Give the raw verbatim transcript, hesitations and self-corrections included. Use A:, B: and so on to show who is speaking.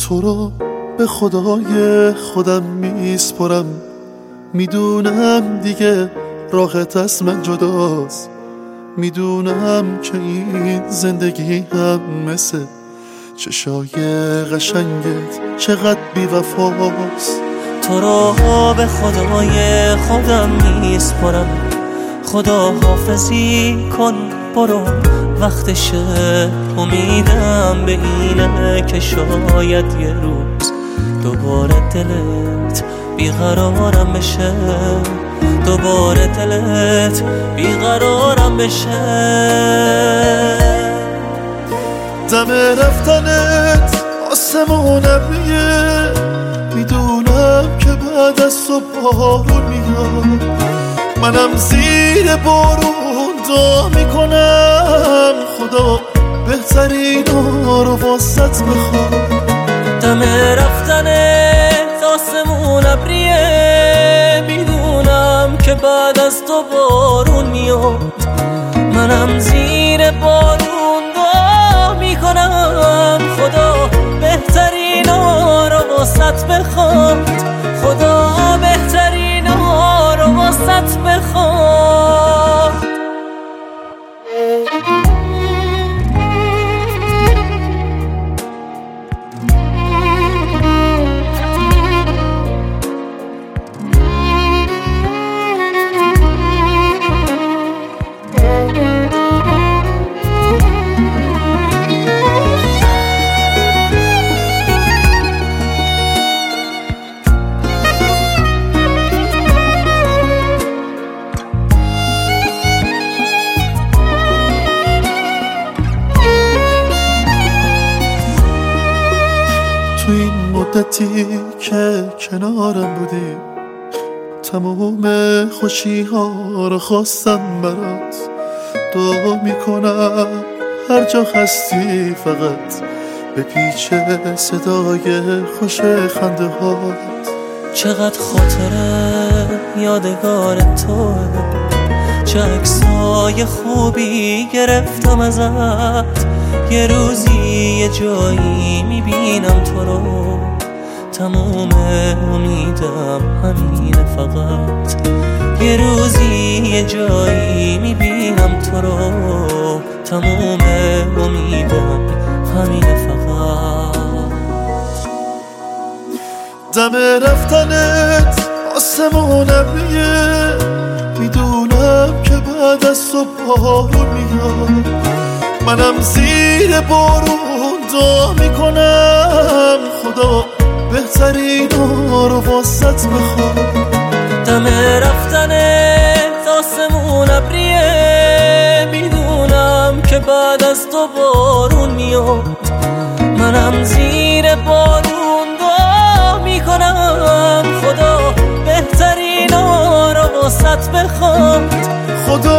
A: تو رو به خدای خودم میسپرم، میدونم دیگه راحت از من جداست، میدونم که این زندگی هم مثل چشای قشنگت چقدر بی وفاست.
B: تو رو به خدای خودم میسپرم، خدا حافظی کن برو وقتشه، امیدم به اینه که شاید یه روز دوباره دلت بیقرارم بشه، دوباره دلت بیقرارم بشه.
A: دم رفتنت آسمونم میه، میدونم که بعد از تو بارون میاد، منم زیر بارون دعا میکنم خدا بهترین رو واسط بخواد.
B: دم رفتنت آسمون ابریه، میدونم که بعد از تو بارون میاد، منم زیر بارون دعا میکنم خدا بهترین رو واسط بخواد، خدا بهترین رو واسط بخواد.
A: تو این مدتی که کنارم بودی تمام خوشی ها رو خواستم برات، دعا میکنم هر جا هستی فقط به پیچ صدای خوش خنده هات.
B: چقدر خاطره یادگار توه، چه عکسای خوبی گرفتم ازت، یه روزی یه جایی میبینم تو رو، تموم امیدم همینه فقط، یه روزی یه جایی میبینم تو رو، تموم امیدم همینه فقط.
A: دم رفتنت آسمونم میه، میدونم که بعد از تو بارون میاد، منم زیر بارون دعا میکنم خدا بهترین رو واسط بخواد.
B: دم رفتنت آسمون ابریه، میدونم که بعد از تو بارون میاد، منم زیر بارون دعا میکنم خدا بهترین رو واسط بخواد،
A: خدا